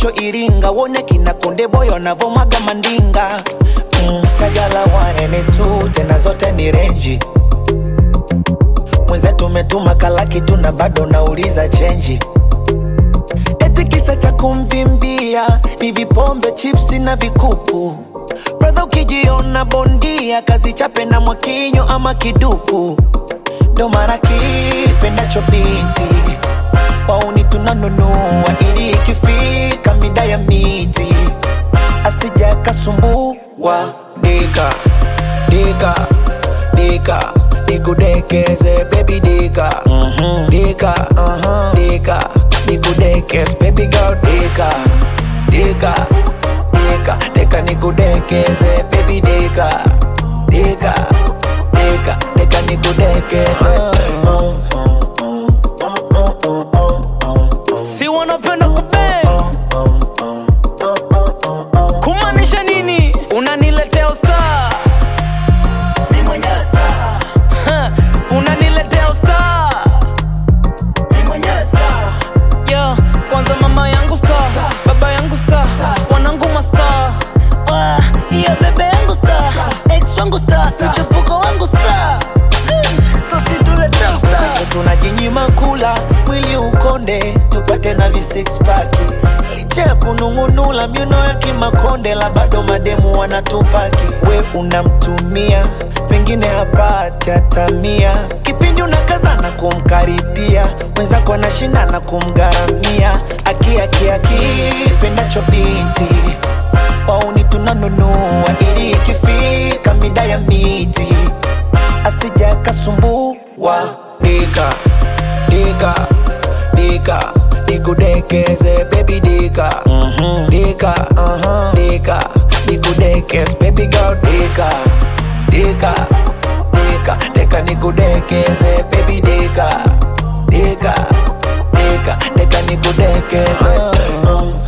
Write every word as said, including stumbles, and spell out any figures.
kesho Iringa, wone kina Konde Boy wanavomwaga mandinga. mm, Kajala one and two, tena zote ni renji. Mwenzetu umetuma kalaki tu na bado nauliza chenji. Eti kisa cha kumvimbia ni vipombe, chipsi na vikuku. Brother ukijiona bondia, kazi chape na mwakinyo ama kiduku. Ndo mara kipendacho binti, wauni tunanunua ili ikifika mida ya miti asija kasumbua. Dika, dika, dika, nikudekeze baby dika. mm-hmm. Dika, uh-huh. Dika, nikudekeze baby girl. Dika, dika, dika, dika, nikudekeze baby dika. Dika, dika, dika, nikudekeze. uh-huh. Si wanapenda kupe kumaanisha nini? Unaniletea usta, Mimi mwenyewe star. unaniletea usta. Mimi mwenyewe star. Yeah, kwanza mama yangu star, baba yangu star, wanangu mastar. Ah, yeah, bebe yangu star, ex wangu star, mchepuko wangu star. So si tuletea star. Tunajinyima kula, mwili ukonde, tupate na vi six pack. Licha ya kunungunula, miuno ya kimakonde, la bado mademu wanatupaki. We unamtumia, pengine hapati atamia. Kipindi unakazana kumkaribia, mwenzako anashinda na kumgaramia. Aki, aki, aki, pendacho binti, wauni tunanunua ili ikifika mida ya miti asija kasumbua. Dika, dika, dika, nikudekeze baby dika. mm-hmm. Dika, uh-huh. Dika, nikudekeze baby girl. Dika, dika, dika, dika, nikudekeze baby dika. Dika, dika, dika, nikudekeze. uh-huh.